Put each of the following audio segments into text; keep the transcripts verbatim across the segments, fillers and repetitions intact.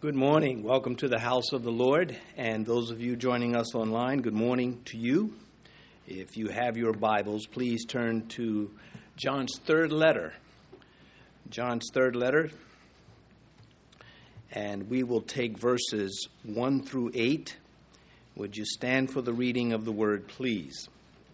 Good morning. Welcome to the house of the Lord. And those of you joining us online, good morning to you. If you have your Bibles, please turn to John's third letter. John's third letter. And we will take verses one through eight. Would you stand for the reading of the word, please?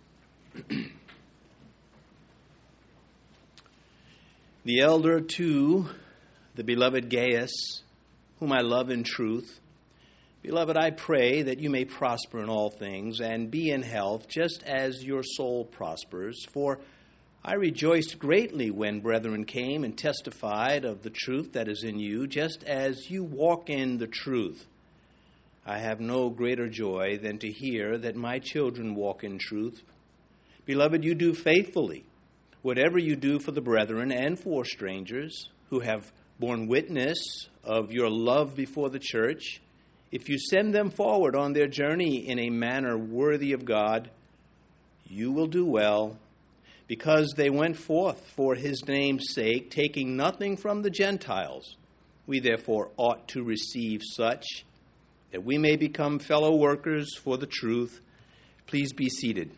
The elder to the beloved Gaius, whom I love in truth. Beloved, I pray that you may prosper in all things and be in health, just as your soul prospers. For I rejoiced greatly when brethren came and testified of the truth that is in you, just as you walk in the truth. I have no greater joy than to hear that my children walk in truth. Beloved, you do faithfully whatever you do for the brethren and for strangers who have borne witness of your love before the church. If you send them forward on their journey in a manner worthy of God, you will do well, because they went forth for his name's sake, taking nothing from the Gentiles. We therefore ought to receive such, that we may become fellow workers for the truth. Please be seated.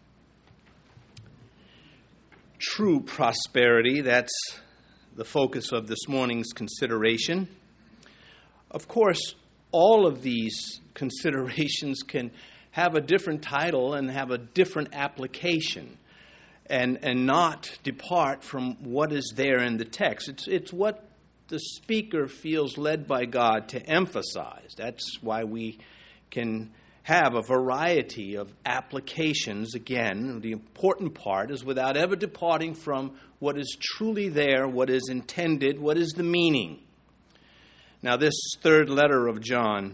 True prosperity, that's the focus of this morning's consideration. Of course, all of these considerations can have a different title and have a different application and, and not depart from what is there in the text. It's, it's what the speaker feels led by God to emphasize. That's why we can have a variety of applications. Again, the important part is without ever departing from what is truly there, what is intended, what is the meaning. Now, this third letter of John,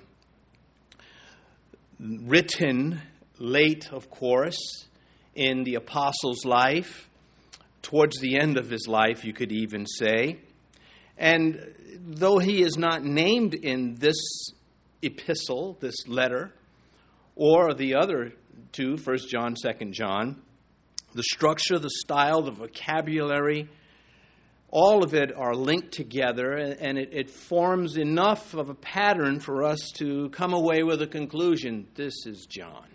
written late, of course, in the apostle's life, towards the end of his life, you could even say. And though he is not named in this epistle, this letter, or the other two, First John, Second John, the structure, the style, the vocabulary, all of it are linked together, and it, it forms enough of a pattern for us to come away with a conclusion. This is John.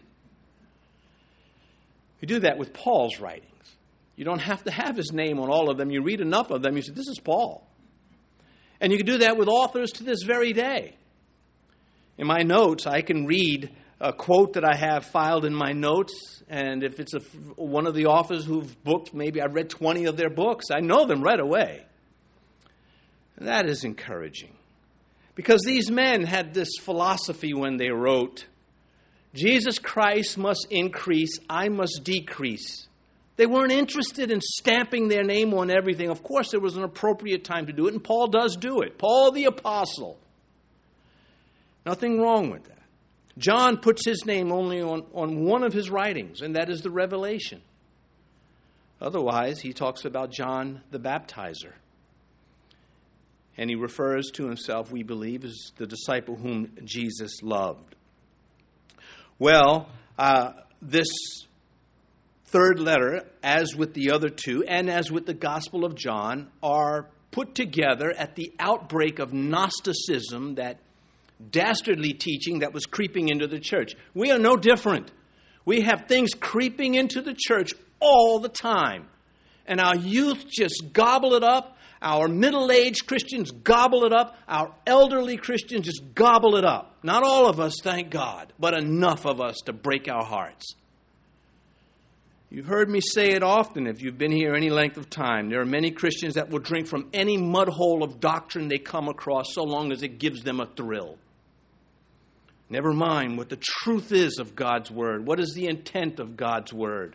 We do that with Paul's writings. You don't have to have his name on all of them. You read enough of them, you say, this is Paul. And you can do that with authors to this very day. In my notes, I can read a quote that I have filed in my notes, and if it's a, one of the authors who've booked, maybe I've read twenty of their books, I know them right away. And that is encouraging, because these men had this philosophy when they wrote, Jesus Christ must increase, I must decrease. They weren't interested in stamping their name on everything. Of course, there was an appropriate time to do it, and Paul does do it. Paul the apostle. Nothing wrong with that. John puts his name only on, on one of his writings, and that is the Revelation. Otherwise, he talks about John the Baptizer. And he refers to himself, we believe, as the disciple whom Jesus loved. Well, uh, this third letter, as with the other two, and as with the Gospel of John, are put together at the outbreak of Gnosticism, that dastardly teaching that was creeping into the church. We are no different. We have things creeping into the church all the time. And our youth just gobble it up. Our middle-aged Christians gobble it up. Our elderly Christians just gobble it up. Not all of us, thank God, but enough of us to break our hearts. You've heard me say it often if you've been here any length of time. There are many Christians that will drink from any mud hole of doctrine they come across so long as it gives them a thrill. Never mind what the truth is of God's Word. What is the intent of God's Word?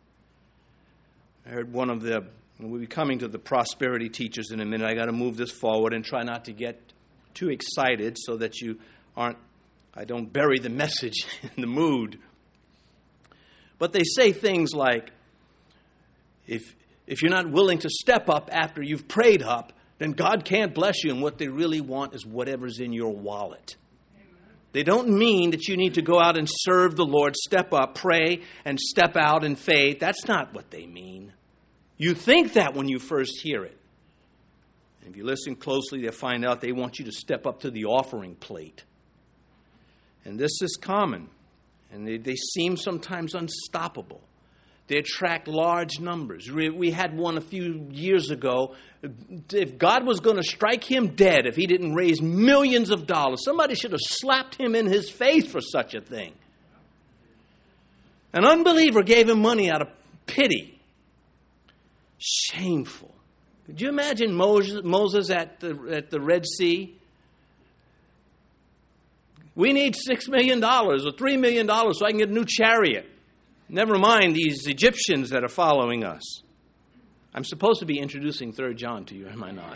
I heard one of the, we'll be coming to the prosperity teachers in a minute. I got to move this forward and try not to get too excited so that you aren't, I don't bury the message in the mood. But they say things like, if, if you're not willing to step up after you've prayed up, then God can't bless you. And what they really want is whatever's in your wallet. They don't mean that you need to go out and serve the Lord, step up, pray, and step out in faith. That's not what they mean. You think that when you first hear it. And if you listen closely, you'll find out they want you to step up to the offering plate. And this is common. And they, they seem sometimes unstoppable. They attract large numbers. We had one a few years ago. If God was going to strike him dead if he didn't raise millions of dollars, somebody should have slapped him in his face for such a thing. An unbeliever gave him money out of pity. Shameful. Could you imagine Moses, Moses at the, at the Red Sea? We need six million dollars or three million dollars so I can get a new chariot. Never mind these Egyptians that are following us. I'm supposed to be introducing Third John to you, am I not?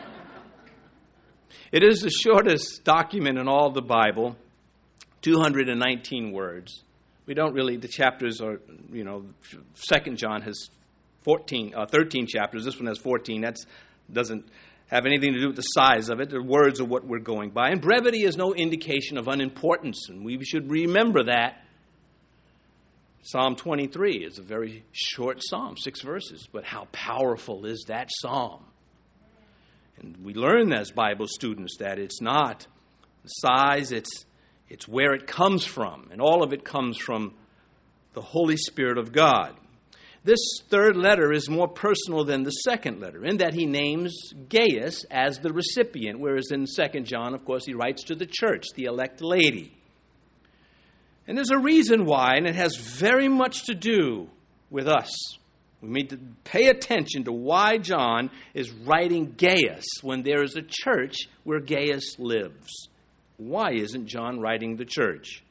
It is the shortest document in all the Bible, two hundred nineteen words. We don't really, the chapters are, you know, Second John has fourteen, uh, thirteen chapters. This one has fourteen. That doesn't have anything to do with the size of it. The words are what we're going by. And brevity is no indication of unimportance, and we should remember that. Psalm twenty-three is a very short psalm, six verses, but how powerful is that psalm? And we learn as Bible students that it's not the size, it's, it's where it comes from, and all of it comes from the Holy Spirit of God. This third letter is more personal than the second letter, in that he names Gaius as the recipient, whereas in Second John, of course, he writes to the church, the elect lady. And there's a reason why, and it has very much to do with us. We need to pay attention to why John is writing Gaius when there is a church where Gaius lives. Why isn't John writing the church?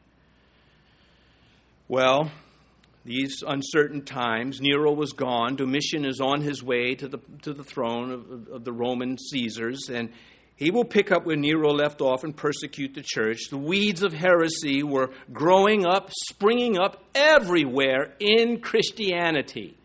Well, these uncertain times, Nero was gone. Domitian is on his way to the to the throne of, of the Roman Caesars, and he will pick up where Nero left off and persecute the church. The weeds of heresy were growing up, springing up everywhere in Christianity.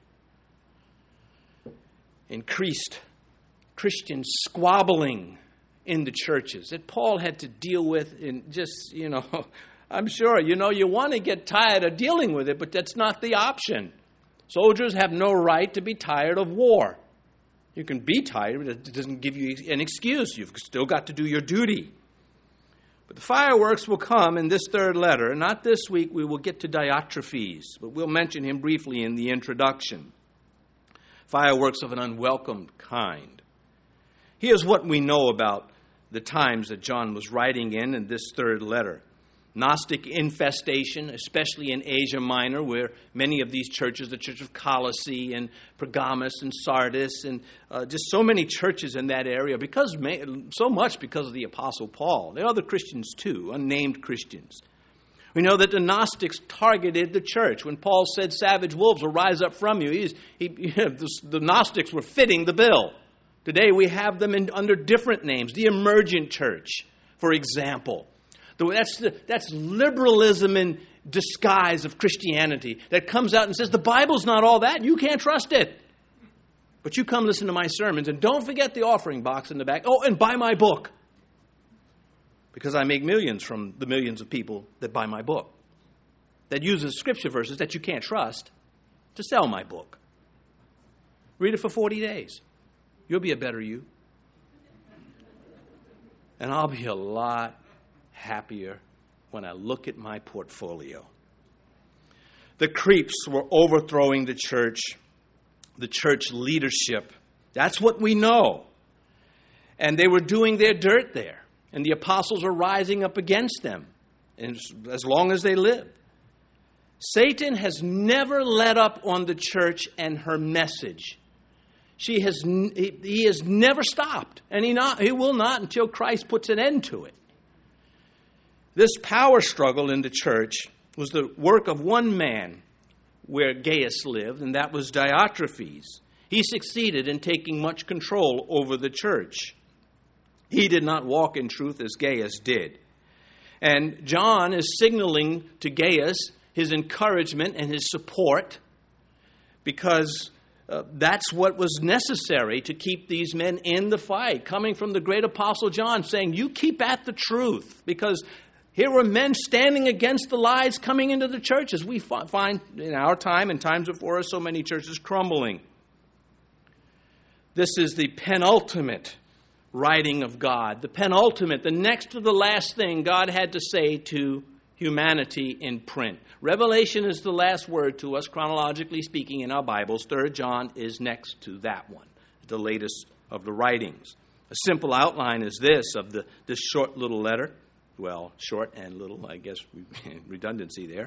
Increased Christian squabbling in the churches that Paul had to deal with in just, you know, I'm sure, you know, you want to get tired of dealing with it, but that's not the option. Soldiers have no right to be tired of war. You can be tired, but it doesn't give you an excuse. You've still got to do your duty. But the fireworks will come in this third letter. And not this week, we will get to Diotrephes, but we'll mention him briefly in the introduction. Fireworks of an unwelcome kind. Here's what we know about the times that John was writing in in this third letter. Gnostic infestation, especially in Asia Minor, where many of these churches, the Church of Colossae and Pergamus and Sardis, and uh, just so many churches in that area, because so much because of the Apostle Paul. There are other Christians too, unnamed Christians. We know that the Gnostics targeted the church. When Paul said savage wolves will rise up from you, he's, he, you know, the, the Gnostics were fitting the bill. Today we have them in, under different names. The emergent church, for example. That's, the, that's liberalism in disguise of Christianity that comes out and says the Bible's not all that. You can't trust it. But you come listen to my sermons and don't forget the offering box in the back. Oh, and buy my book. Because I make millions from the millions of people that buy my book. That uses scripture verses that you can't trust to sell my book. Read it for forty days. You'll be a better you. And I'll be a lot happier when I look at my portfolio. The creeps were overthrowing the church, the church leadership. That's what we know. And they were doing their dirt there. And the apostles were rising up against them as long as they lived. Satan has never let up on the church and her message. She has, he has never stopped. And he, not, he will not until Christ puts an end to it. This power struggle in the church was the work of one man where Gaius lived, and that was Diotrephes. He succeeded in taking much control over the church. He did not walk in truth as Gaius did. And John is signaling to Gaius his encouragement and his support because uh, that's what was necessary to keep these men in the fight. Coming from the great apostle John saying, you keep at the truth because here were men standing against the lies coming into the church, as we find in our time and times before us, so many churches crumbling. This is the penultimate writing of God, the penultimate, the next to the last thing God had to say to humanity in print. Revelation is the last word to us, chronologically speaking, in our Bibles. Third John is next to that one, the latest of the writings. A simple outline is this of the this short little letter. Well, short and little, I guess, redundancy there.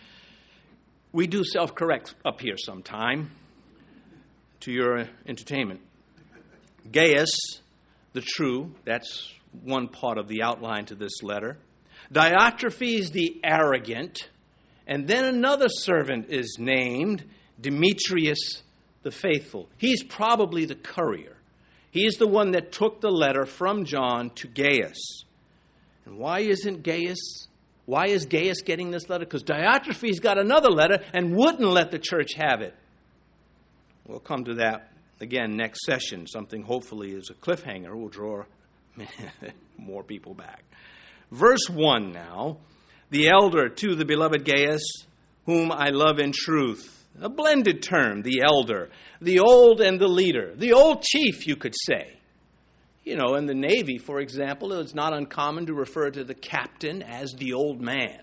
We do self-correct up here sometime to your entertainment. Gaius, the true, that's one part of the outline to this letter. Diotrephes, the arrogant. And then another servant is named, Demetrius, the faithful. He's probably the courier. He's the one that took the letter from John to Gaius. And why isn't Gaius, why is Gaius getting this letter? Because Diotrephes got another letter and wouldn't let the church have it. We'll come to that again next session. Something hopefully is a cliffhanger will draw more people back. Verse one now. The elder to the beloved Gaius, whom I love in truth. A blended term, the elder. The old and the leader. The old chief, you could say. You know, in the Navy, for example, it's not uncommon to refer to the captain as the old man.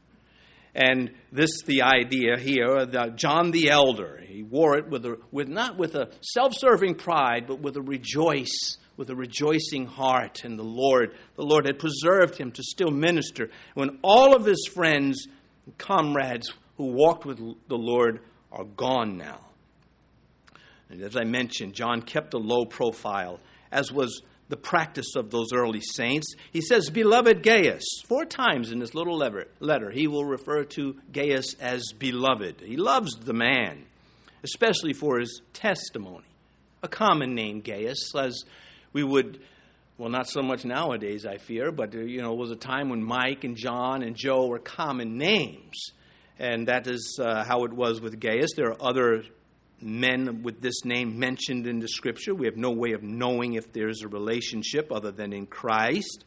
And this, the idea here, the John the Elder, he wore it with a, with not with a self-serving pride, but with a rejoice, with a rejoicing heart in the Lord. The Lord had preserved him to still minister when all of his friends and comrades who walked with the Lord are gone now. And as I mentioned, John kept a low profile, as was the practice of those early saints. He says, beloved Gaius. Four times in this little letter, he will refer to Gaius as beloved. He loves the man, especially for his testimony. A common name, Gaius, as we would, well, not so much nowadays, I fear, but, you know, it was a time when Mike and John and Joe were common names. And that is uh, how it was with Gaius. There are other men with this name mentioned in the Scripture. We have no way of knowing if there's a relationship other than in Christ.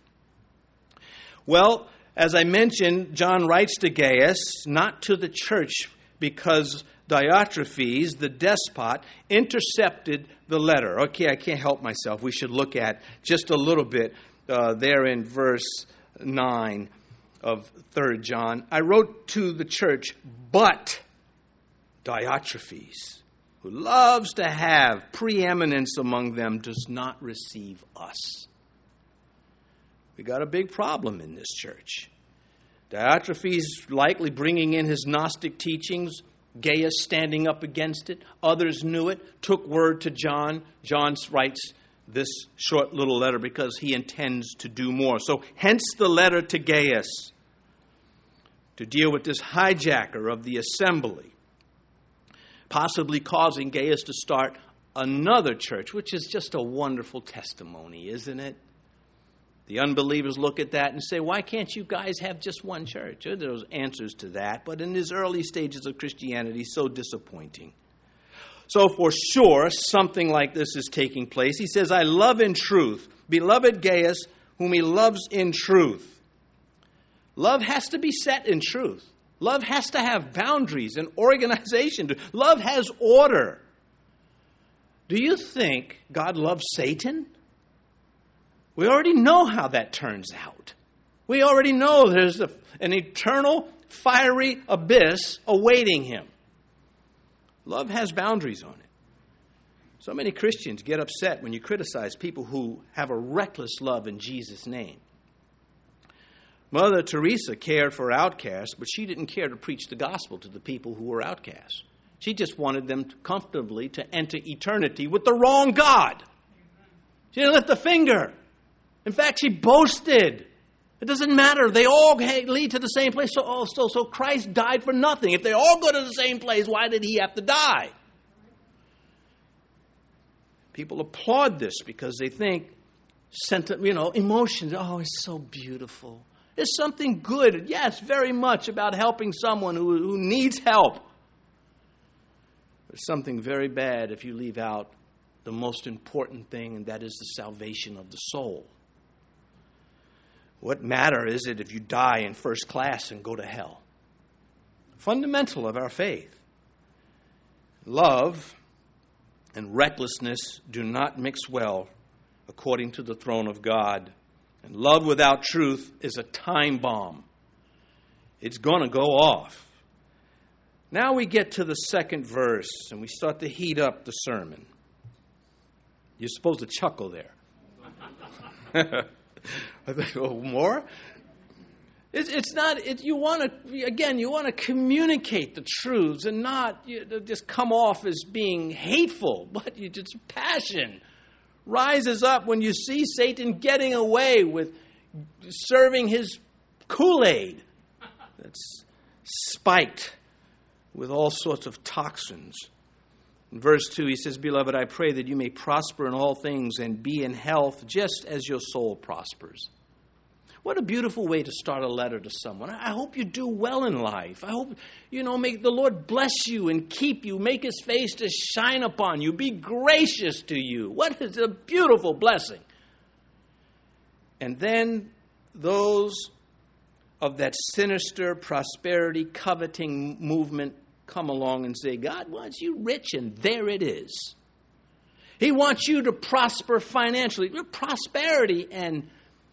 Well, as I mentioned, John writes to Gaius, not to the church, because Diotrephes, the despot, intercepted the letter. Okay, I can't help myself. We should look at just a little bit uh, there in verse nine of Third John. I wrote to the church, but Diotrephes, who loves to have preeminence among them, does not receive us. We got a big problem in this church. Diotrephes likely bringing in his Gnostic teachings, Gaius standing up against it. Others knew it, took word to John. John writes this short little letter because he intends to do more. So hence the letter to Gaius, to deal with this hijacker of the assembly, possibly causing Gaius to start another church, which is just a wonderful testimony, isn't it? The unbelievers look at that and say, why can't you guys have just one church? There's answers to that, but in his early stages of Christianity, so disappointing. So for sure, something like this is taking place. He says, I love in truth, beloved Gaius, whom he loves in truth. Love has to be set in truth. Love has to have boundaries and organization. Love has order. Do you think God loves Satan? We already know how that turns out. We already know there's a, an eternal fiery abyss awaiting him. Love has boundaries on it. So many Christians get upset when you criticize people who have a reckless love in Jesus' name. Mother Teresa cared for outcasts, but she didn't care to preach the gospel to the people who were outcasts. She just wanted them to comfortably to enter eternity with the wrong God. She didn't lift a finger. In fact, she boasted. It doesn't matter. They all lead to the same place. So, oh, so, so Christ died for nothing. If they all go to the same place, why did he have to die? People applaud this because they think, you know, emotions. Oh, it's so beautiful. There's something good, yes, very much about helping someone who, who needs help. There's something very bad if you leave out the most important thing, and that is the salvation of the soul. What matter is it if you die in first class and go to hell? Fundamental of our faith. Love and recklessness do not mix well, according to the throne of God. And love without truth is a time bomb. It's going to go off. Now we get to the second verse, and we start to heat up the sermon. You're supposed to chuckle there. I think, oh, more? It's, it's not, it, you want to, again, you want to communicate the truths and not you know, just come off as being hateful, but you just passion rises up when you see Satan getting away with serving his Kool-Aid that's spiked with all sorts of toxins. In verse two, he says, Beloved, I pray that you may prosper in all things and be in health just as your soul prospers. What a beautiful way to start a letter to someone. I hope you do well in life. I hope, you know, make the Lord bless you and keep you, make his face to shine upon you, be gracious to you. What is a beautiful blessing. And then those of that sinister prosperity coveting movement come along and say, God wants you rich, and there it is. He wants you to prosper financially. Prosperity and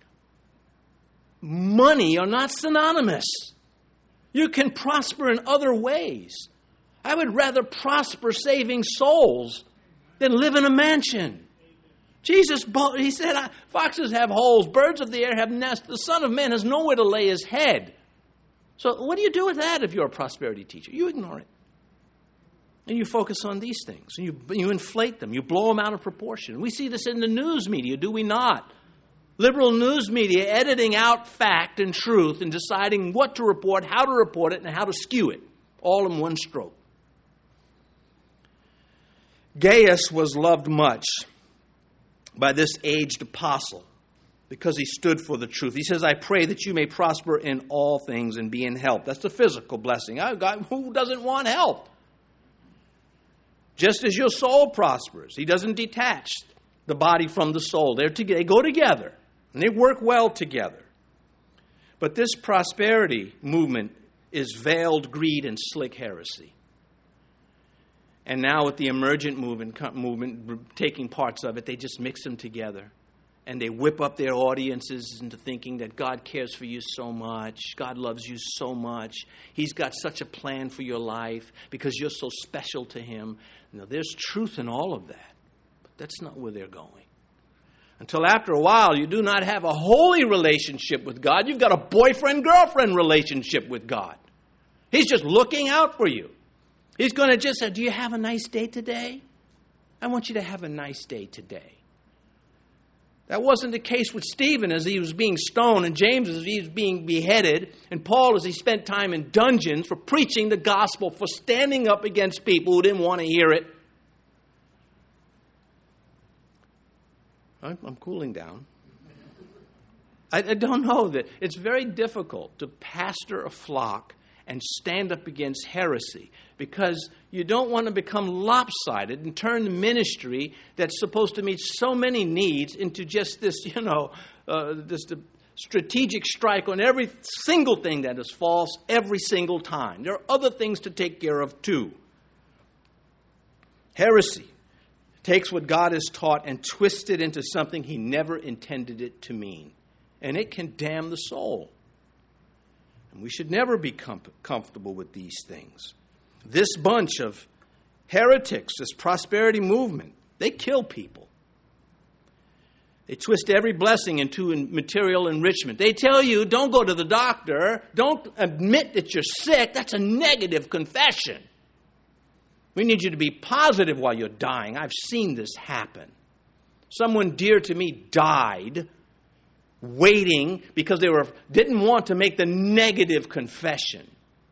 money are not synonymous. You can prosper in other ways. I would rather prosper saving souls than live in a mansion. Jesus, he said, foxes have holes, birds of the air have nests, the Son of Man has nowhere to lay his head. So what do you do with that if you're a prosperity teacher? You ignore it. And you focus on these things. And you, you inflate them. You blow them out of proportion. We see this in the news media, do we not? Liberal news media editing out fact and truth and deciding what to report, how to report it, and how to skew it, all in one stroke. Gaius was loved much by this aged apostle because he stood for the truth. He says, I pray that you may prosper in all things and be in health. That's the physical blessing. Oh, God, who doesn't want health? Just as your soul prospers. He doesn't detach the body from the soul. They're together. They go together. And they work well together. But this prosperity movement is veiled greed and slick heresy. And now with the emergent movement, movement taking parts of it, they just mix them together. And they whip up their audiences into thinking that God cares for you so much. God loves you so much. He's got such a plan for your life because you're so special to him. Now, there's truth in all of that. But that's not where they're going. Until after a while, you do not have a holy relationship with God. You've got a boyfriend-girlfriend relationship with God. He's just looking out for you. He's going to just say, do you have a nice day today? I want you to have a nice day today. That wasn't the case with Stephen as he was being stoned, and James as he was being beheaded, and Paul as he spent time in dungeons for preaching the gospel, for standing up against people who didn't want to hear it. I'm cooling down. I, I don't know that it's very difficult to pastor a flock and stand up against heresy because you don't want to become lopsided and turn the ministry that's supposed to meet so many needs into just this, you know, uh, this uh, strategic strike on every single thing that is false every single time. There are other things to take care of too. Heresy takes what God has taught and twists it into something he never intended it to mean. And it can damn the soul. And we should never be com- comfortable with these things. This bunch of heretics, this prosperity movement, they kill people. They twist every blessing into material enrichment. They tell you, don't go to the doctor. Don't admit that you're sick. That's a negative confession. We need you to be positive while you're dying. I've seen this happen. Someone dear to me died waiting because they were didn't want to make the negative confession.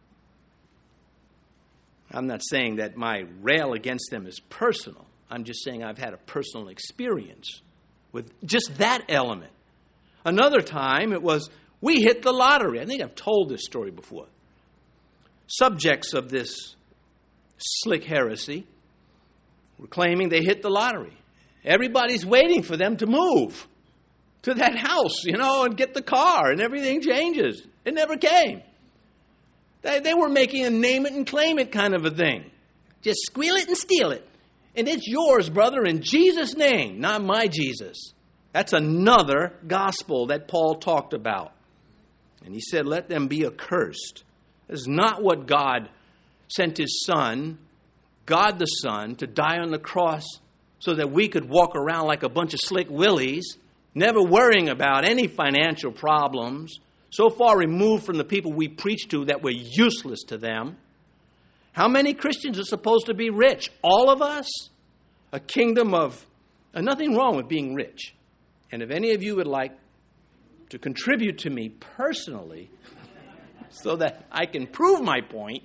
I'm not saying that my rail against them is personal. I'm just saying I've had a personal experience with just that element. Another time it was, we hit the lottery. I think I've told this story before. Subjects of this slick heresy were claiming they hit the lottery. Everybody's waiting for them to move to that house, you know, and get the car, and everything changes. It never came. They, they were making a name it and claim it kind of a thing. Just squeal it and steal it. And it's yours, brother, in Jesus' name, not my Jesus. That's another gospel that Paul talked about. And he said, let them be accursed. This is not what God sent his Son, God the Son, to die on the cross so that we could walk around like a bunch of slick willies, never worrying about any financial problems, so far removed from the people we preach to that we're useless to them. How many Christians are supposed to be rich? All of us? A kingdom of... And nothing wrong with being rich. And if any of you would like to contribute to me personally so that I can prove my point,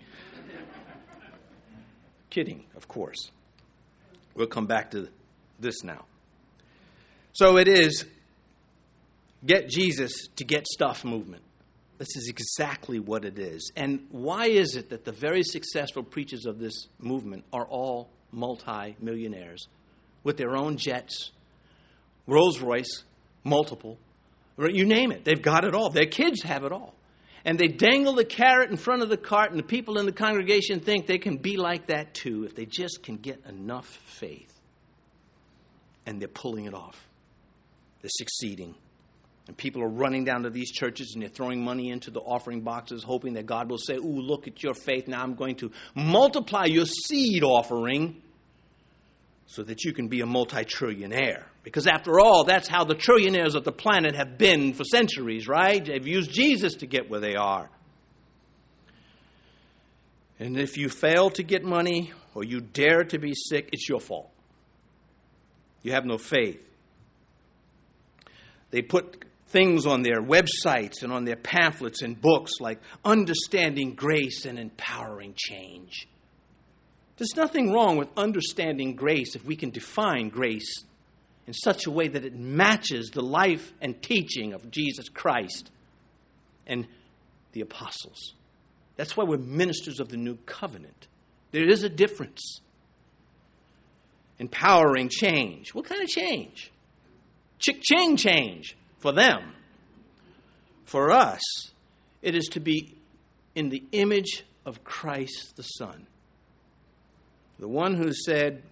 kidding, of course. We'll come back to this now. So it is get Jesus to get stuff movement. This is exactly what it is. And why is it that the very successful preachers of this movement are all multi-millionaires with their own jets, Rolls-Royce, multiple, you name it. They've got it all. Their kids have it all. And they dangle the carrot in front of the cart, and the people in the congregation think they can be like that too if they just can get enough faith. And they're pulling it off. They're succeeding. And people are running down to these churches and they're throwing money into the offering boxes, hoping that God will say, ooh, look at your faith. Now I'm going to multiply your seed offering so that you can be a multi-trillionaire. Because after all, that's how the trillionaires of the planet have been for centuries, right? They've used Jesus to get where they are. And if you fail to get money or you dare to be sick, it's your fault. You have no faith. They put things on their websites and on their pamphlets and books like understanding grace and empowering change. There's nothing wrong with understanding grace if we can define grace in such a way that it matches the life and teaching of Jesus Christ and the apostles. That's why we're ministers of the new covenant. There is a difference. Empowering change. What kind of change? Chick-ching change for them. For us, it is to be in the image of Christ the Son. The one who said,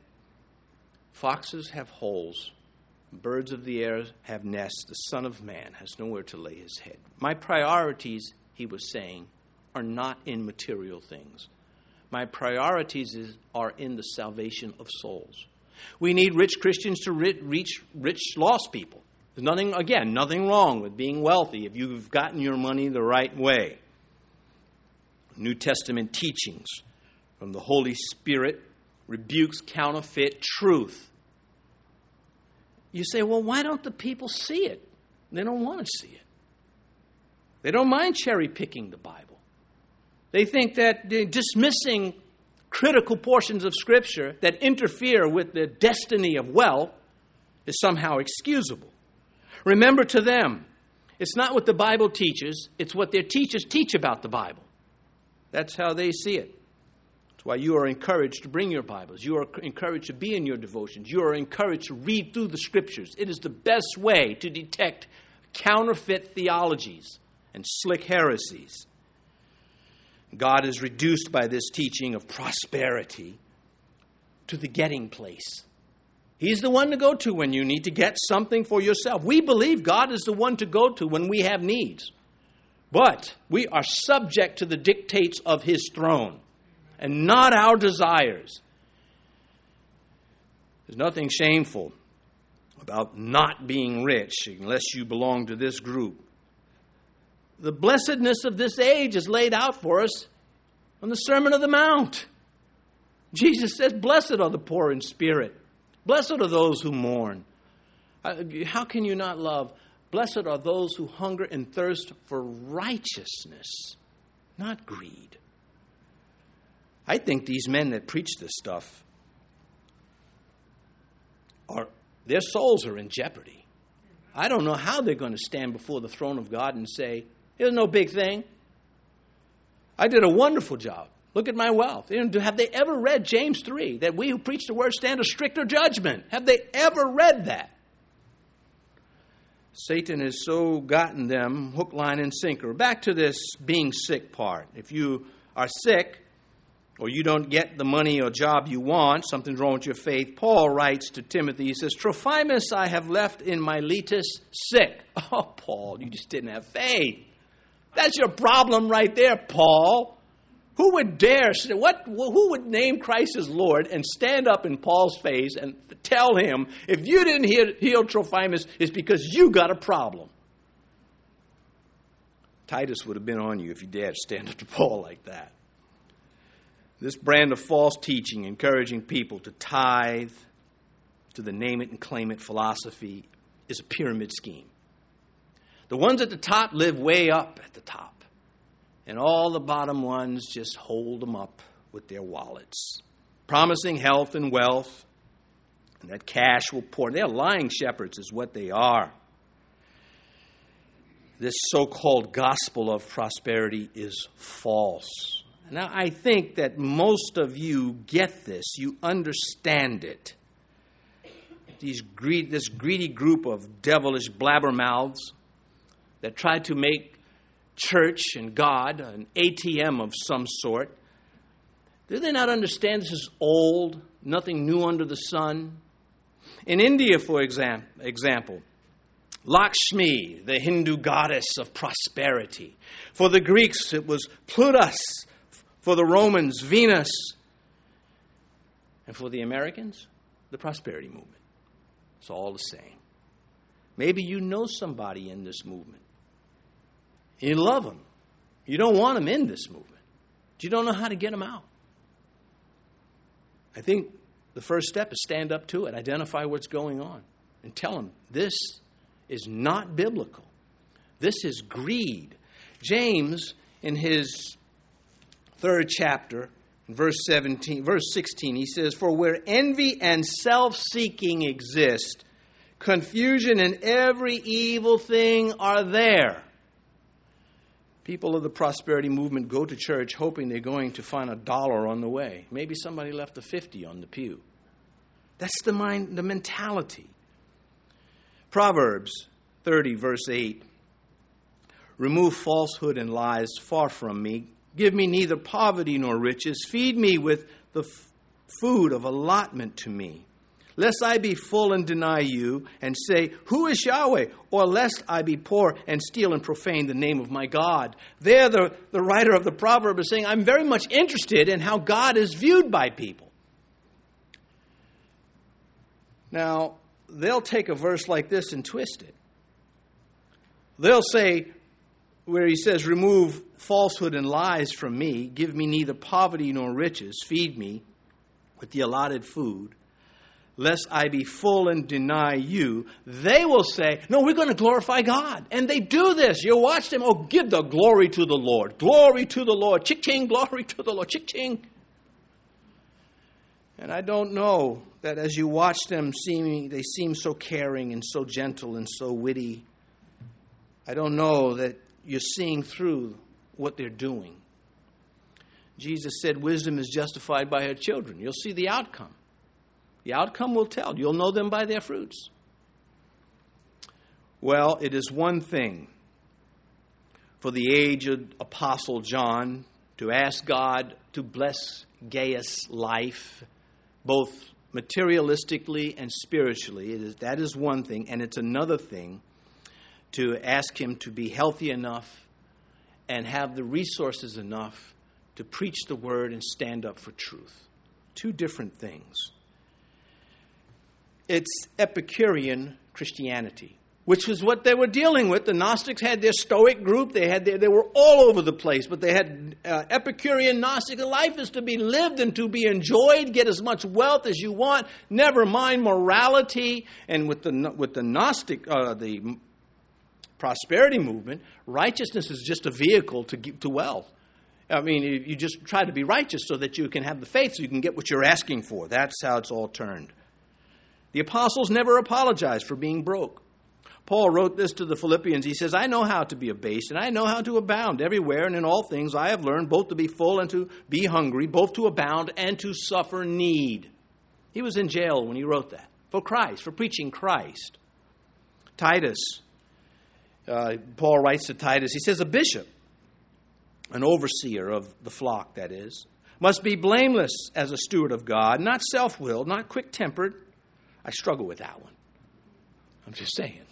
foxes have holes, birds of the air have nests, the Son of Man has nowhere to lay his head. My priorities, he was saying, are not in material things. My priorities is, are in the salvation of souls. We need rich Christians to reach rich lost people. There's nothing, again, nothing wrong with being wealthy if you've gotten your money the right way. New Testament teachings from the Holy Spirit rebukes counterfeit truth. You say, well, why don't the people see it? They don't want to see it. They don't mind cherry picking the Bible. They think that dismissing critical portions of Scripture that interfere with the destiny of wealth is somehow excusable. Remember, to them, it's not what the Bible teaches, it's what their teachers teach about the Bible. That's how they see it. That's why you are encouraged to bring your Bibles. You are encouraged to be in your devotions. You are encouraged to read through the Scriptures. It is the best way to detect counterfeit theologies and slick heresies. God is reduced by this teaching of prosperity to the getting place. He's the one to go to when you need to get something for yourself. We believe God is the one to go to when we have needs. But we are subject to the dictates of his throne and not our desires. There's nothing shameful about not being rich unless you belong to this group. The blessedness of this age is laid out for us on the Sermon on the Mount. Jesus says, blessed are the poor in spirit. Blessed are those who mourn. How can you not love? Blessed are those who hunger and thirst for righteousness, not greed. I think these men that preach this stuff, are their souls are in jeopardy. I don't know how they're going to stand before the throne of God and say, it's no big thing. I did a wonderful job. Look at my wealth. Have they ever read James three, that we who preach the word stand a stricter judgment? Have they ever read that? Satan has so gotten them hook, line, and sinker. Back to this being sick part. If you are sick, or you don't get the money or job you want, something's wrong with your faith, Paul writes to Timothy, he says, Trophimus I have left in Miletus sick. Oh, Paul, you just didn't have faith. That's your problem right there, Paul. Who would dare, what, who would name Christ as Lord and stand up in Paul's face and tell him, if you didn't heal, heal Trophimus, it's because you got a problem? Titus would have been on you if you dared stand up to Paul like that. This brand of false teaching, encouraging people to tithe to the name it and claim it philosophy, is a pyramid scheme. The ones at the top live way up at the top. And all the bottom ones just hold them up with their wallets, promising health and wealth, and that cash will pour. They're lying shepherds is what they are. This so-called gospel of prosperity is false. Now, I think that most of you get this. You understand it. These greed, this greedy group of devilish blabbermouths that try to make church and God an A T M of some sort. Do they not understand this is old, nothing new under the sun? In India, for exam- example, Lakshmi, the Hindu goddess of prosperity. For the Greeks, it was Plutus. For the Romans, Venus. And for the Americans, the prosperity movement. It's all the same. Maybe you know somebody in this movement. You love them. You don't want them in this movement. You don't know how to get them out. I think the first step is stand up to it, identify what's going on, and tell them this is not biblical. This is greed. James, in his third chapter, verse seventeen, verse sixteen, he says, "For where envy and self-seeking exist, confusion and every evil thing are there." People of the prosperity movement go to church hoping they're going to find a dollar on the way. Maybe somebody left a fifty on the pew. That's the mind, the mentality. Proverbs thirty, verse eight. "Remove falsehood and lies far from me. Give me neither poverty nor riches. Feed me with the f- food of allotment to me. Lest I be full and deny you and say, 'Who is Yahweh?' Or lest I be poor and steal and profane the name of my God." There, the, the writer of the proverb is saying, I'm very much interested in how God is viewed by people. Now, they'll take a verse like this and twist it. They'll say, where he says, "Remove falsehood and lies from me. Give me neither poverty nor riches. Feed me with the allotted food, lest I be full and deny you." They will say, no, we're going to glorify God. And they do this. You watch them. Oh, give the glory to the Lord. Glory to the Lord. Chick-ching, glory to the Lord. Chick-ching. And I don't know that as you watch them, seeming, they seem so caring and so gentle and so witty. I don't know that you're seeing through what they're doing. Jesus said wisdom is justified by her children. You'll see the outcome. The outcome will tell. You'll know them by their fruits. Well, it is one thing for the aged Apostle John to ask God to bless Gaius' life, both materialistically and spiritually. It is, that is one thing. And it's another thing to ask him to be healthy enough and have the resources enough to preach the word and stand up for truth. Two different things. It's Epicurean Christianity, which was what they were dealing with. The Gnostics had their Stoic group. They had their, they were all over the place, but they had uh, Epicurean Gnostic. Life is to be lived and to be enjoyed. Get as much wealth as you want. Never mind morality. And with the with the Gnostic, uh, the prosperity movement, righteousness is just a vehicle to get to wealth. I mean, you, you just try to be righteous so that you can have the faith, so you can get what you're asking for. That's how it's all turned. The apostles never apologized for being broke. Paul wrote this to the Philippians. He says, "I know how to be abased, and I know how to abound. Everywhere and in all things I have learned both to be full and to be hungry, both to abound and to suffer need." He was in jail when he wrote that. For Christ, for preaching Christ. Titus, uh, Paul writes to Titus, he says, "A bishop, an overseer of the flock, that is, must be blameless as a steward of God, not self-willed, not quick-tempered. I struggle with that one. I'm just saying.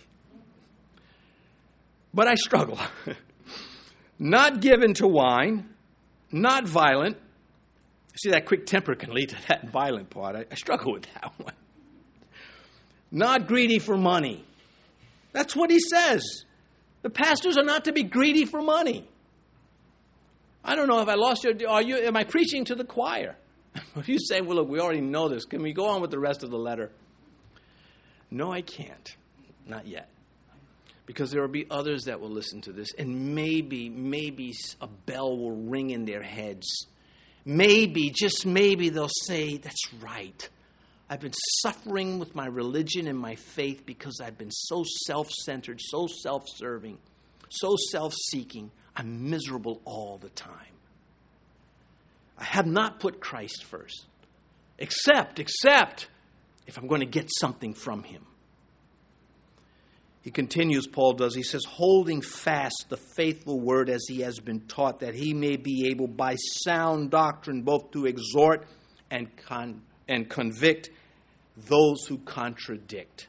But I struggle. Not given to wine, not violent. See, that quick temper can lead to that violent part. I, I struggle with that one. Not greedy for money. That's what he says. The pastors are not to be greedy for money. I don't know if I lost your... Are you? Am I preaching to the choir? If you say, well, look, we already know this. Can we go on with the rest of the letter? No, I can't. Not yet. Because there will be others that will listen to this. And maybe, maybe a bell will ring in their heads. Maybe, just maybe they'll say, that's right. I've been suffering with my religion and my faith because I've been so self-centered, so self-serving, so self-seeking. I'm miserable all the time. I have not put Christ first. Except, except if I'm going to get something from him. He continues, Paul does, he says, holding fast the faithful word as he has been taught, that he may be able by sound doctrine both to exhort and con- and convict those who contradict.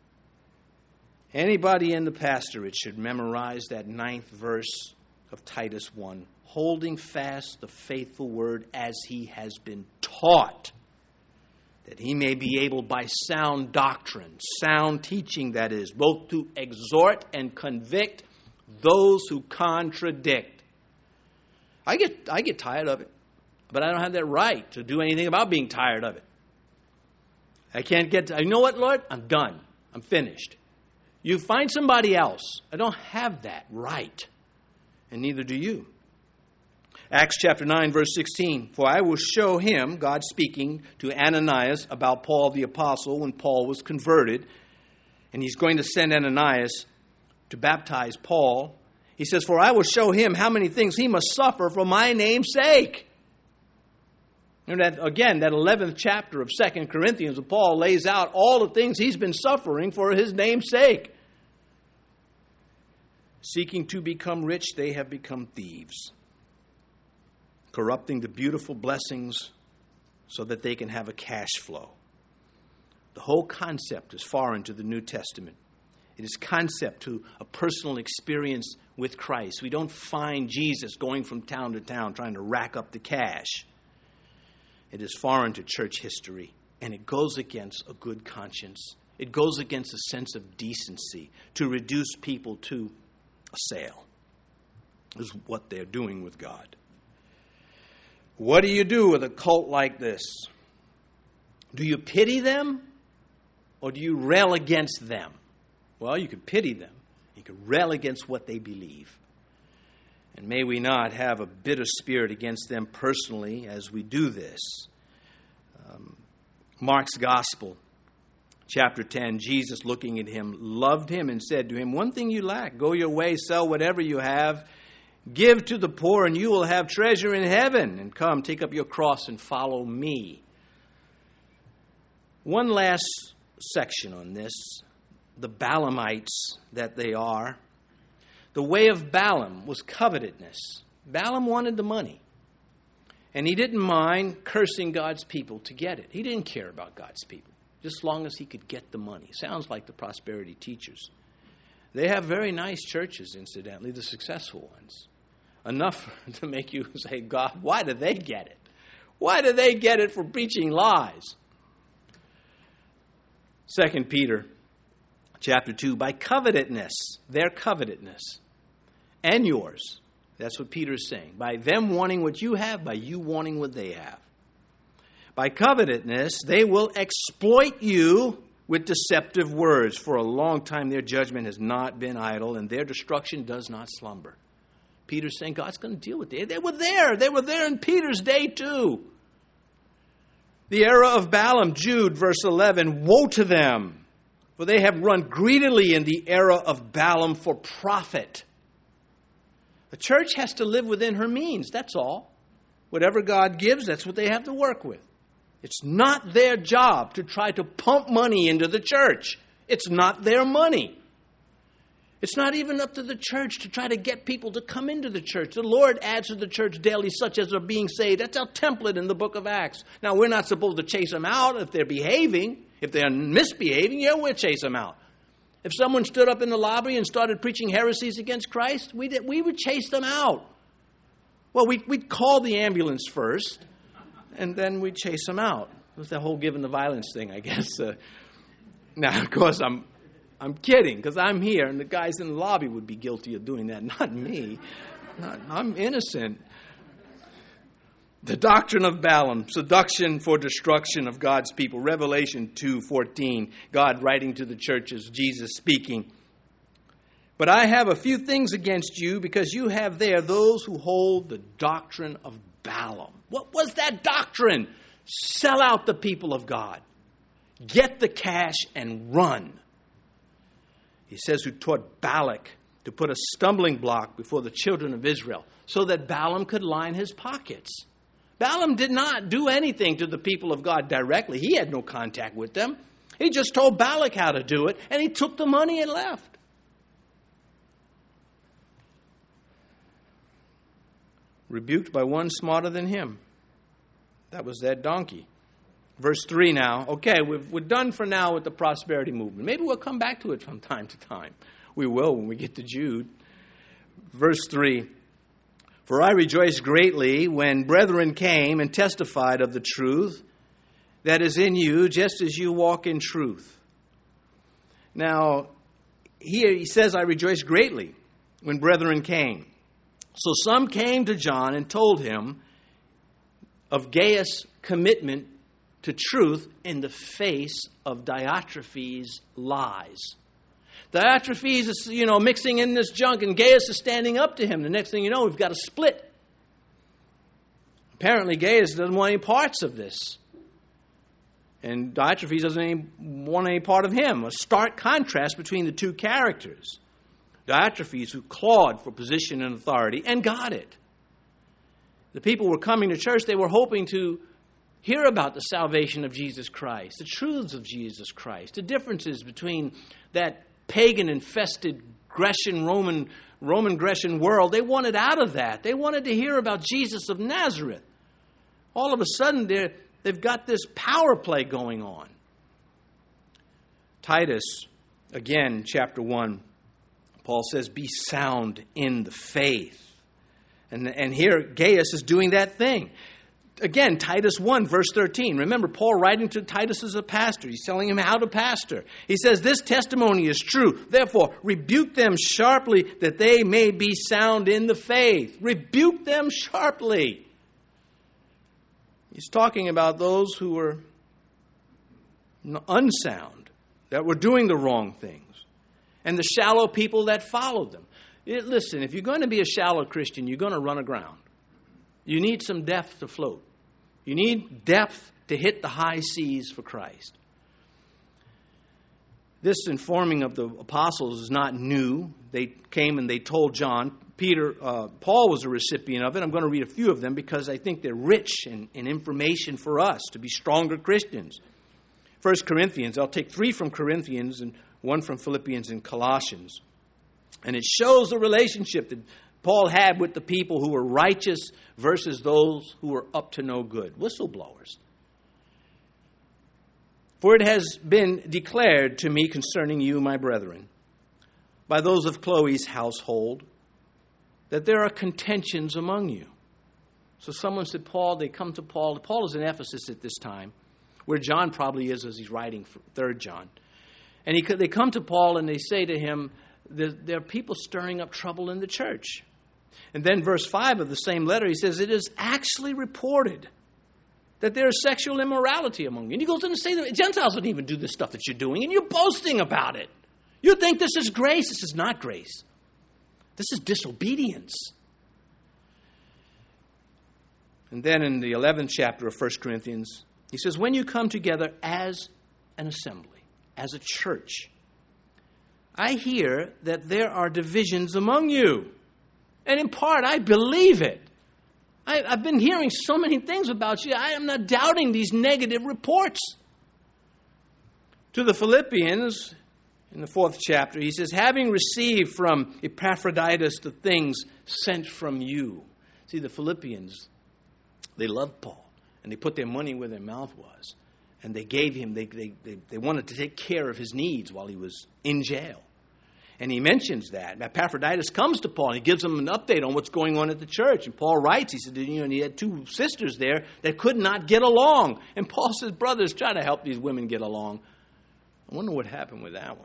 Anybody in the pastorate should memorize that ninth verse of Titus one. Holding fast the faithful word as he has been taught, that he may be able by sound doctrine, sound teaching that is, both to exhort and convict those who contradict. I get I get tired of it, but I don't have that right to do anything about being tired of it. I can't get to, you know what, Lord? I'm done. I'm finished. You find somebody else. I don't have that right, and neither do you. Acts chapter nine, verse sixteen, for I will show him, God speaking to Ananias about Paul the apostle when Paul was converted, and he's going to send Ananias to baptize Paul. He says, for I will show him how many things he must suffer for my name's sake. And that, again, that eleventh chapter of Second Corinthians of Paul lays out all the things he's been suffering for his name's sake. Seeking to become rich, they have become thieves, corrupting the beautiful blessings so that they can have a cash flow. The whole concept is foreign to the New Testament. It is concept to a personal experience with Christ. We don't find Jesus going from town to town trying to rack up the cash. It is foreign to church history, and it goes against a good conscience. It goes against a sense of decency to reduce people to a sale. This is what they're doing with God. What do you do with a cult like this? Do you pity them, or do you rail against them? Well, you can pity them. You can rail against what they believe. And may we not have a bitter spirit against them personally as we do this. Um, Mark's Gospel, chapter ten, Jesus looking at him, loved him and said to him, one thing you lack, go your way, sell whatever you have, give to the poor, and you will have treasure in heaven. And come, take up your cross and follow me. One last section on this. The Balaamites that they are. The way of Balaam was covetousness. Balaam wanted the money. And he didn't mind cursing God's people to get it. He didn't care about God's people, just as long as he could get the money. Sounds like the prosperity teachers. They have very nice churches, incidentally, the successful ones. Enough to make you say, God, why do they get it? Why do they get it for preaching lies? Second Peter chapter two, by covetousness, their covetousness, and yours. That's what Peter is saying. By them wanting what you have, by you wanting what they have. By covetousness, they will exploit you with deceptive words. For a long time their judgment has not been idle, and their destruction does not slumber. Peter's saying God's going to deal with it. They were there. They were there in Peter's day too. The era of Balaam, Jude, verse eleven, woe to them, for they have run greedily in the era of Balaam for profit. The church has to live within her means, that's all. Whatever God gives, that's what they have to work with. It's not their job to try to pump money into the church. It's not their money. It's not even up to the church to try to get people to come into the church. The Lord adds to the church daily such as are being saved. That's our template in the book of Acts. Now, we're not supposed to chase them out if they're behaving. If they're misbehaving, yeah, we'll chase them out. If someone stood up in the lobby and started preaching heresies against Christ, we did, we would chase them out. Well, we, we'd call the ambulance first, and then we'd chase them out. It was the whole given the violence thing, I guess. Uh, now, of course, I'm... I'm kidding, because I'm here, and the guys in the lobby would be guilty of doing that, not me. Not, I'm innocent. The doctrine of Balaam, seduction for destruction of God's people. Revelation two fourteen, God writing to the churches, Jesus speaking. But I have a few things against you, because you have there those who hold the doctrine of Balaam. What was that doctrine? Sell out the people of God. Get the cash and run. He says who taught Balak to put a stumbling block before the children of Israel so that Balaam could line his pockets. Balaam did not do anything to the people of God directly. He had no contact with them. He just told Balak how to do it, and he took the money and left. Rebuked by one smarter than him. That was that donkey. Verse three now. Okay, we've, we're done for now with the prosperity movement. Maybe we'll come back to it from time to time. We will when we get to Jude. Verse three. For I rejoiced greatly when brethren came and testified of the truth that is in you, just as you walk in truth. Now, here he says, I rejoiced greatly when brethren came. So some came to John and told him of Gaius' commitment to truth in the face of Diotrephes' lies. Diotrephes is, you know, mixing in this junk, and Gaius is standing up to him. The next thing you know, we've got a split. Apparently, Gaius doesn't want any parts of this. And Diotrephes doesn't any, want any part of him. A stark contrast between the two characters. Diotrephes, who clawed for position and authority, and got it. The people were coming to church. They were hoping to hear about the salvation of Jesus Christ, the truths of Jesus Christ, the differences between that pagan-infested Grecian Roman Roman Grecian world. They wanted out of that. They wanted to hear about Jesus of Nazareth. All of a sudden, they've got this power play going on. Titus, again, chapter one, Paul says, be sound in the faith. And, and here, Gaius is doing that thing. Again, Titus one, verse thirteen. Remember, Paul writing to Titus as a pastor. He's telling him how to pastor. He says, this testimony is true. Therefore, rebuke them sharply that they may be sound in the faith. Rebuke them sharply. He's talking about those who were unsound, that were doing the wrong things, and the shallow people that followed them. It, listen, if you're going to be a shallow Christian, you're going to run aground. You need some depth to float. You need depth to hit the high seas for Christ. This informing of the apostles is not new. They came and they told John. Peter, uh, Paul was a recipient of it. I'm going to read a few of them because I think they're rich in, in information for us to be stronger Christians. First Corinthians, I'll take three from Corinthians and one from Philippians and Colossians. And it shows the relationship that Paul had with the people who were righteous versus those who were up to no good, whistleblowers. For it has been declared to me concerning you, my brethren, by those of Chloe's household, that there are contentions among you. So someone said, Paul, they come to Paul. Paul is in Ephesus at this time, where John probably is as he's writing Third John. And he, they come to Paul and they say to him, there, there are people stirring up trouble in the church. And then verse five of the same letter, he says, it is actually reported that there is sexual immorality among you. And he goes on to say that Gentiles don't even do this stuff that you're doing, and you're boasting about it. You think this is grace. This is not grace. This is disobedience. And then in the eleventh chapter of First Corinthians, he says, when you come together as an assembly, as a church, I hear that there are divisions among you. And in part, I believe it. I, I've been hearing so many things about you. I am not doubting these negative reports. To the Philippians, In the fourth chapter, he says, having received from Epaphroditus the things sent from you. See, the Philippians, they loved Paul, and they put their money where their mouth was. And they gave him, they, they, they, they wanted to take care of his needs while he was in jail. And he mentions that. Epaphroditus comes to Paul and he gives him an update on what's going on at the church. And Paul writes, he said, you know, and he had two sisters there that could not get along. And Paul says, brothers, try to help these women get along. I wonder what happened with that one.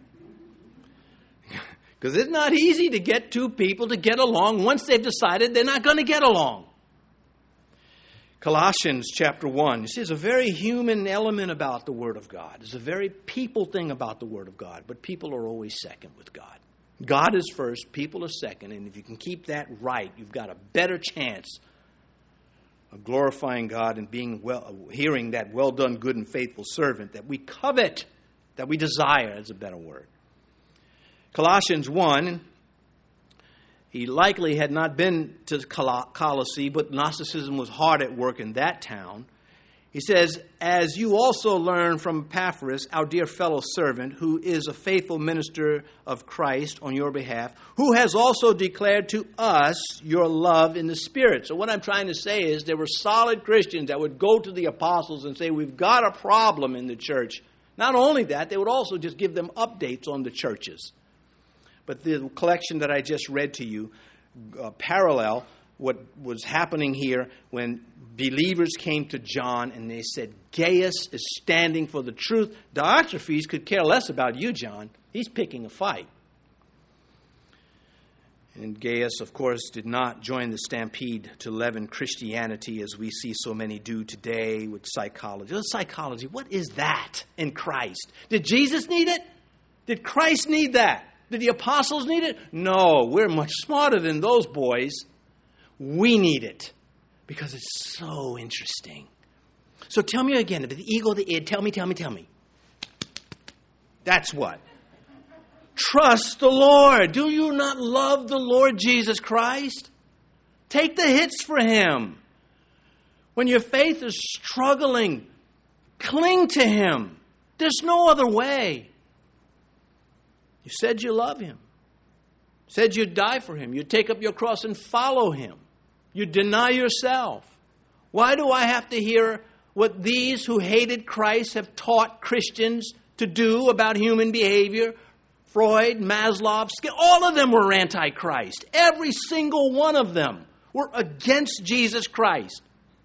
Because it's not easy to get two people to get along once they've decided they're not going to get along. Colossians chapter one, you see, there's a very human element about the Word of God. There's a very people thing about the Word of God, but people are always second with God. God is first, people are second, and if you can keep that right, you've got a better chance of glorifying God and being well, hearing that well done, good and faithful servant that we covet, that we desire is a better word. Colossians one, he likely had not been to Colossae, but Gnosticism was hard at work in that town. He says, as you also learn from Epaphras, our dear fellow servant, who is a faithful minister of Christ on your behalf, who has also declared to us your love in the Spirit. So what I'm trying to say is there were solid Christians that would go to the apostles and say, we've got a problem in the church. Not only that, they would also just give them updates on the churches. But the collection that I just read to you uh, parallel what was happening here when believers came to John and they said, Gaius is standing for the truth. Diotrephes could care less about you, John. He's picking a fight. And Gaius, of course, did not join the stampede to leaven Christianity as we see so many do today with psychology. Psychology, what is that in Christ? Did Jesus need it? Did Christ need that? Did the apostles need it? No, we're much smarter than those boys. We need it because it's so interesting. So tell me again, the ego, the id, tell me, tell me, tell me. That's what. Trust the Lord. Do you not love the Lord Jesus Christ? Take the hits for Him. When your faith is struggling, cling to Him. There's no other way. You said you love Him. You said you'd die for Him. You'd take up your cross and follow Him. You'd deny yourself. Why do I have to hear what these who hated Christ have taught Christians to do about human behavior? Freud, Maslow, all of them were anti-Christ. Every single one of them were against Jesus Christ.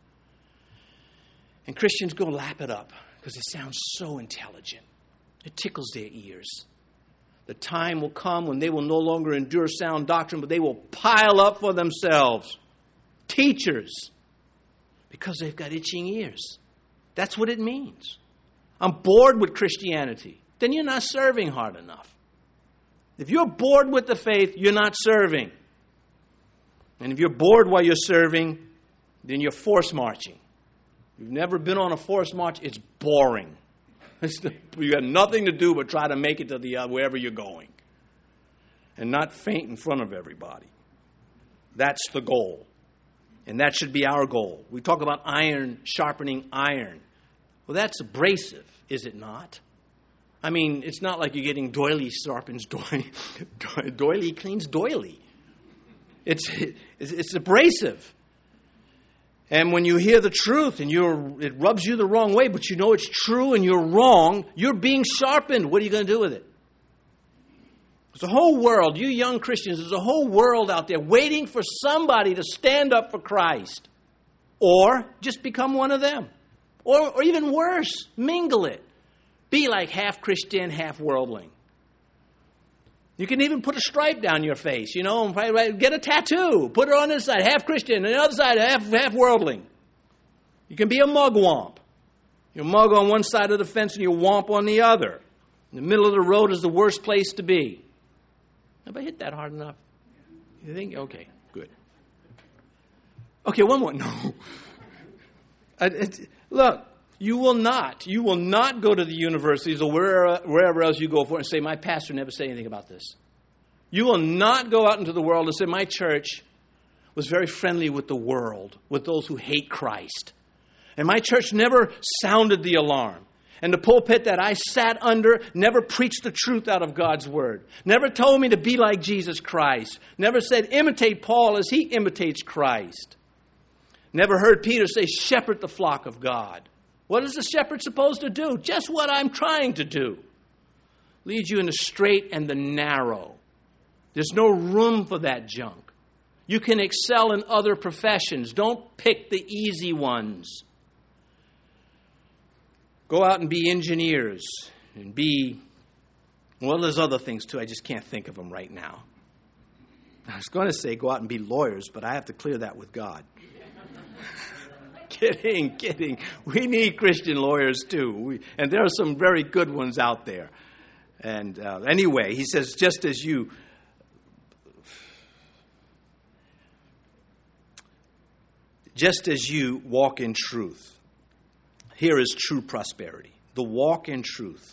And Christians go lap it up because it sounds so intelligent. It tickles their ears. The time will come when they will no longer endure sound doctrine, but they will pile up for themselves teachers because they've got itching ears. That's what it means. I'm bored with Christianity. Then you're not serving hard enough. If you're bored with the faith, you're not serving. And if you're bored while you're serving, then you're force marching. If you've never been on a force march, it's boring. You got nothing to do but try to make it to the uh, wherever you're going. And not faint in front of everybody. That's the goal. And that should be our goal. We talk about iron sharpening iron. Well, that's abrasive, is it not? I mean, it's not like you're getting doily sharpens doily. Doily cleans doily. It's, it's, it's abrasive. And when you hear the truth and you're, it rubs you the wrong way, but you know it's true and you're wrong, you're being sharpened. What are you going to do with it? There's a whole world, you young Christians, there's a whole world out there waiting for somebody to stand up for Christ. Or just become one of them. Or, or even worse, mingle it. Be like half Christian, half worldling. You can even put a stripe down your face, you know, get a tattoo. Put it on this side, half Christian, and the other side, half, half worldling. You can be a mugwump. You're mug on one side of the fence and you're womp on the other. In the middle of the road is the worst place to be. Have I hit that hard enough? You think? Okay, good. Okay, one more. No. It, look, you will not, you will not go to the universities or wherever, wherever else you go for and say, my pastor never said anything about this. You will not go out into the world and say, my church was very friendly with the world, with those who hate Christ. And my church never sounded the alarm. And the pulpit that I sat under never preached the truth out of God's word. Never told me to be like Jesus Christ. Never said, imitate Paul as he imitates Christ. Never heard Peter say, shepherd the flock of God. What is the shepherd supposed to do? Just what I'm trying to do. Lead you in the straight and the narrow. There's no room for that junk. You can excel in other professions. Don't pick the easy ones. Go out and be engineers and be, well, there's other things too. I just can't think of them right now. I was going to say go out and be lawyers, but I have to clear that with God. Kidding, kidding. We need Christian lawyers too. We, and there are some very good ones out there. And uh, anyway, he says, just as you, just as you walk in truth. Here is true prosperity. The walk in truth.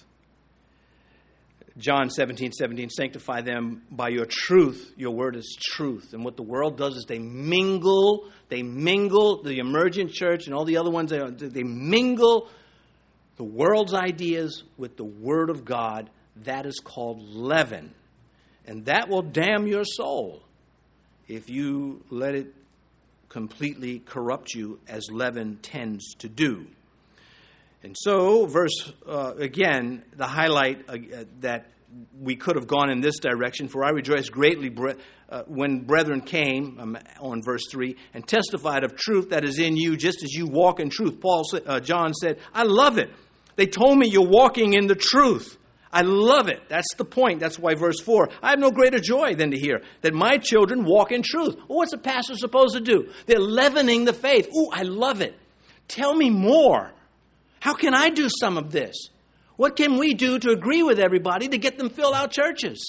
John seventeen seventeen, sanctify them by your truth. Your word is truth. And what the world does is they mingle, they mingle the emergent church and all the other ones, they, they mingle the world's ideas with the word of God. That is called leaven. And that will damn your soul if you let it completely corrupt you as leaven tends to do. And so, verse, uh, again, the highlight uh, that we could have gone in this direction, for I rejoice greatly bre- uh, when brethren came, um, on verse three, and testified of truth that is in you, just as you walk in truth. Paul, uh, John said, I love it. They told me you're walking in the truth. I love it. That's the point. That's why verse four, I have no greater joy than to hear that my children walk in truth. Well, what's a pastor supposed to do? They're leavening the faith. Ooh, I love it. Tell me more. How can I do some of this? What can we do to agree with everybody to get them fill out churches?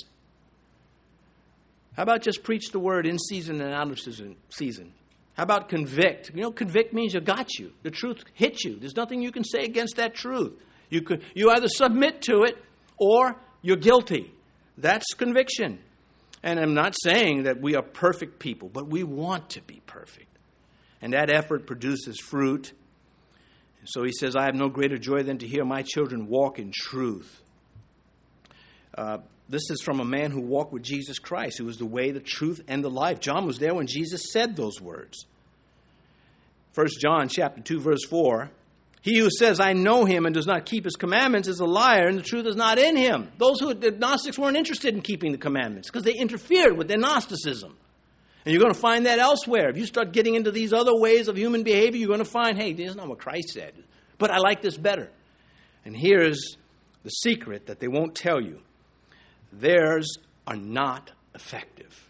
How about just preach the word in season and out of season? How about convict? You know, convict means you got you. The truth hit you. There's nothing you can say against that truth. You could, you either submit to it or you're guilty. That's conviction. And I'm not saying that we are perfect people, but we want to be perfect. And that effort produces fruit. So he says, I have no greater joy than to hear my children walk in truth. Uh, this is from a man who walked with Jesus Christ, who was the way, the truth, and the life. John was there when Jesus said those words. First John chapter two, verse four. He who says, I know him and does not keep his commandments is a liar, and the truth is not in him. Those who, the Gnostics weren't interested in keeping the commandments because they interfered with their Gnosticism. And you're going to find that elsewhere. If you start getting into these other ways of human behavior, you're going to find, hey, this is not what Christ said. But I like this better. And here's the secret that they won't tell you. Theirs are not effective.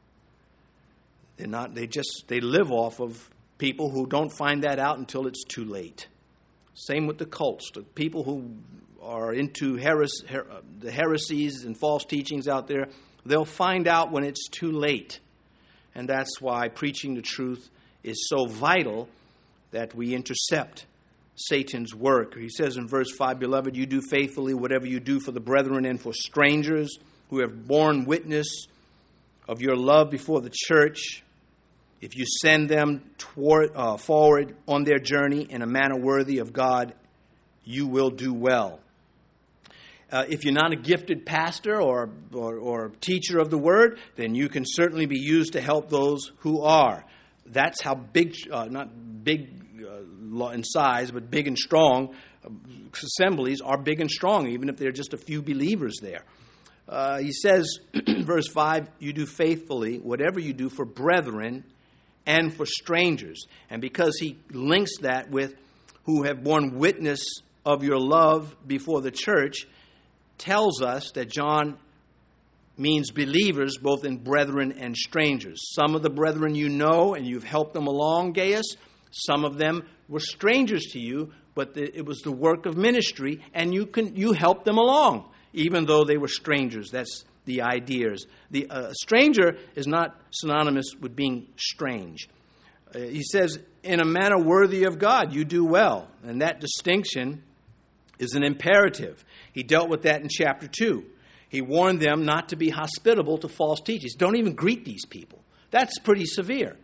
They're not, they just, they live off of people who don't find that out until it's too late. Same with the cults. The people who are into heres, her, the heresies and false teachings out there, they'll find out when it's too late. And that's why preaching the truth is so vital that we intercept Satan's work. He says in verse five, Beloved, you do faithfully whatever you do for the brethren and for strangers who have borne witness of your love before the church. If you send them toward, uh, forward on their journey in a manner worthy of God, you will do well. Uh, if you're not a gifted pastor or, or, or teacher of the word, then you can certainly be used to help those who are. That's how big, uh, not big uh, in size, but big and strong uh, assemblies are big and strong, even if there are just a few believers there. Uh, he says, verse five, you do faithfully whatever you do for brethren and for strangers. And because he links that with who have borne witness of your love before the church, tells us that John means believers both in brethren and strangers. Some of the brethren you know and you've helped them along, Gaius. Some of them were strangers to you, but the, it was the work of ministry and you can you helped them along, even though they were strangers. That's the ideas. The uh, stranger is not synonymous with being strange. Uh, he says, in a manner worthy of God, you do well. And that distinction is an imperative. He dealt with that in chapter two. He warned them not to be hospitable to false teachers. Don't even greet these people. That's pretty severe.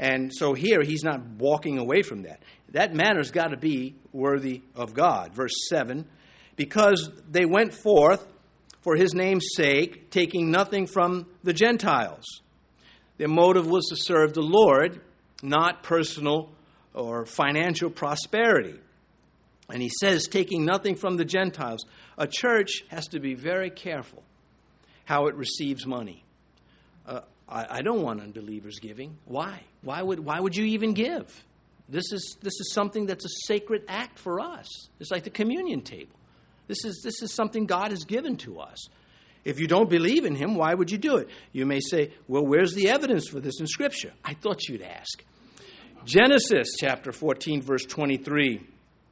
And so here he's not walking away from that. That manner's got to be worthy of God. Verse seven, because they went forth for his name's sake, taking nothing from the Gentiles. Their motive was to serve the Lord, not personal or financial prosperity. And he says, taking nothing from the Gentiles. A church has to be very careful how it receives money. Uh, I, I don't want unbelievers giving. Why? Why would why would you even give? This is this is something that's a sacred act for us. It's like the communion table. This is this is something God has given to us. If you don't believe in him, why would you do it? You may say, well, where's the evidence for this in Scripture? I thought you'd ask. Genesis chapter fourteen, verse twenty-three.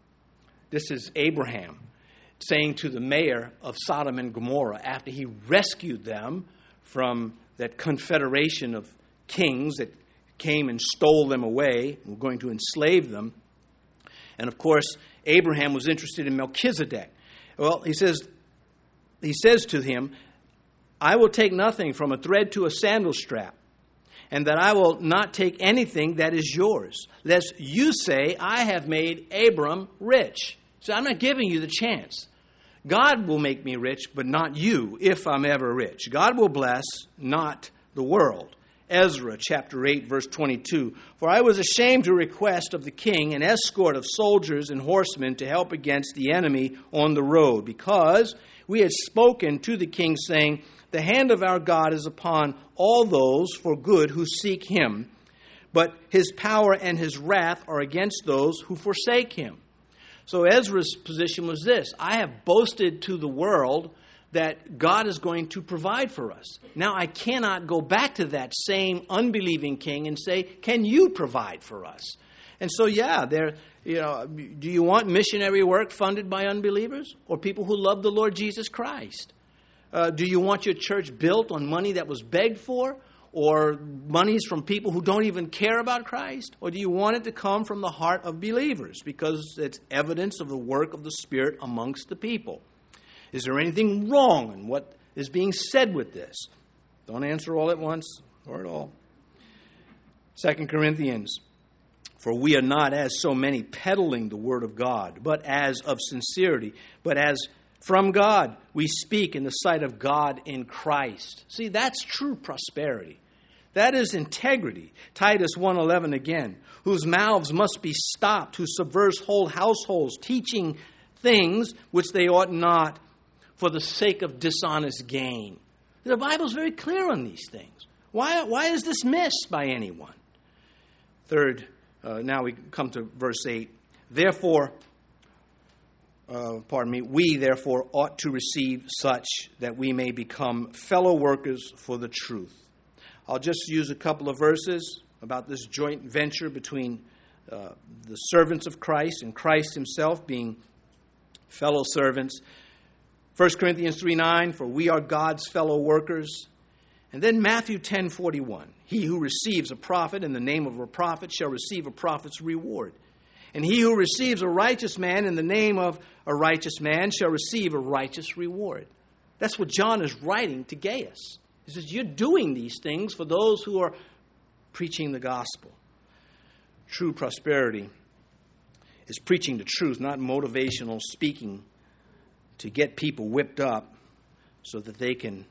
This is Abraham saying to the mayor of Sodom and Gomorrah after he rescued them from that confederation of kings that came and stole them away and were going to enslave them. And of course, Abraham was interested in Melchizedek. Well, he says, he says to him, I will take nothing from a thread to a sandal strap, and that I will not take anything that is yours, lest you say, I have made Abram rich. So I'm not giving you the chance. God will make me rich, but not you, if I'm ever rich. God will bless, not the world. Ezra chapter eight, verse twenty-two. For I was ashamed to request of the king an escort of soldiers and horsemen to help against the enemy on the road, because we had spoken to the king, saying, the hand of our God is upon all those for good who seek him, but his power and his wrath are against those who forsake him. So Ezra's position was this: I have boasted to the world that God is going to provide for us. Now I cannot go back to that same unbelieving king and say, can you provide for us? And so, yeah, there, you know, do you want missionary work funded by unbelievers or people who love the Lord Jesus Christ? Uh, do you want your church built on money that was begged for, or monies from people who don't even care about Christ? Or do you want it to come from the heart of believers because it's evidence of the work of the Spirit amongst the people? Is there anything wrong in what is being said with this? Don't answer all at once or at all. Second Corinthians, for we are not as so many peddling the word of God, but as of sincerity, but as from God we speak in the sight of God in Christ. See, that's true prosperity. That is integrity. Titus one eleven again, whose mouths must be stopped, who subverts whole households, teaching things which they ought not, for the sake of dishonest gain. The Bible's very clear on these things. Why, why is this missed by anyone? Third, uh, now we come to verse eight. Therefore, uh, pardon me, we therefore ought to receive such that we may become fellow workers for the truth. I'll just use a couple of verses about this joint venture between uh, the servants of Christ and Christ himself being fellow servants. First Corinthians three nine, for we are God's fellow workers. And then Matthew ten forty-one, he who receives a prophet in the name of a prophet shall receive a prophet's reward. And he who receives a righteous man in the name of a righteous man shall receive a righteous reward. That's what John is writing to Gaius. He says, you're doing these things for those who are preaching the gospel. True prosperity is preaching the truth, not motivational speaking to get people whipped up so that they can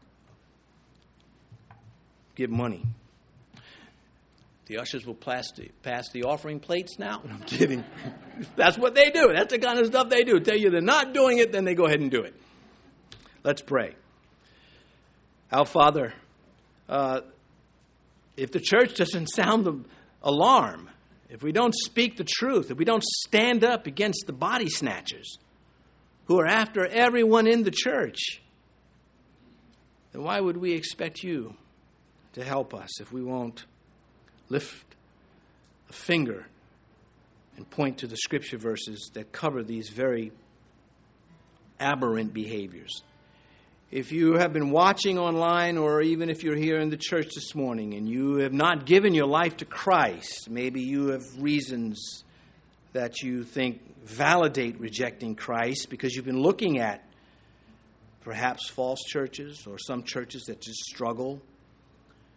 give money. The ushers will pass the, pass the offering plates now. I'm kidding. That's what they do. That's the kind of stuff they do. Tell you they're not doing it, then they go ahead and do it. Let's pray. Our Father, uh, if the church doesn't sound the alarm, if we don't speak the truth, if we don't stand up against the body snatchers who are after everyone in the church, then why would we expect you to help us if we won't lift a finger and point to the scripture verses that cover these very aberrant behaviors? If you have been watching online, or even if you're here in the church this morning and you have not given your life to Christ, maybe you have reasons that you think validate rejecting Christ because you've been looking at perhaps false churches or some churches that just struggle.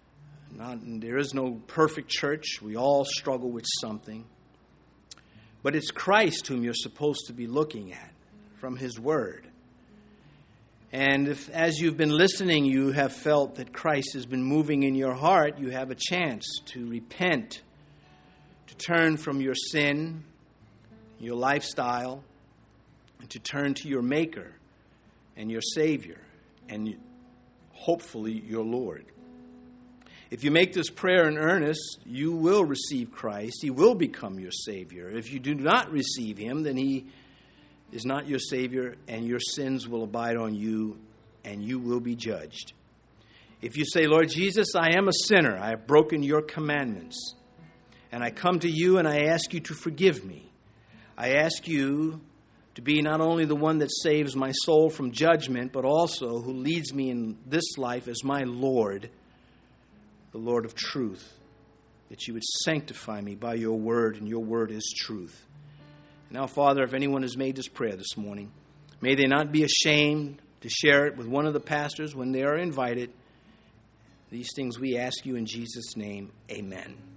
Not, there is no perfect church. We all struggle with something. But it's Christ whom you're supposed to be looking at from His Word. And if, as you've been listening, you have felt that Christ has been moving in your heart, you have a chance to repent, to turn from your sin, your lifestyle, and to turn to your Maker and your Savior, and hopefully your Lord. If you make this prayer in earnest, you will receive Christ. He will become your Savior. If you do not receive Him, then He is not your Savior, and your sins will abide on you, and you will be judged. If you say, Lord Jesus, I am a sinner. I have broken your commandments, and I come to you and I ask you to forgive me. I ask you to be not only the one that saves my soul from judgment, but also who leads me in this life as my Lord, the Lord of truth, that you would sanctify me by your word, and your word is truth. Now, Father, if anyone has made this prayer this morning, may they not be ashamed to share it with one of the pastors when they are invited. These things we ask you in Jesus' name. Amen.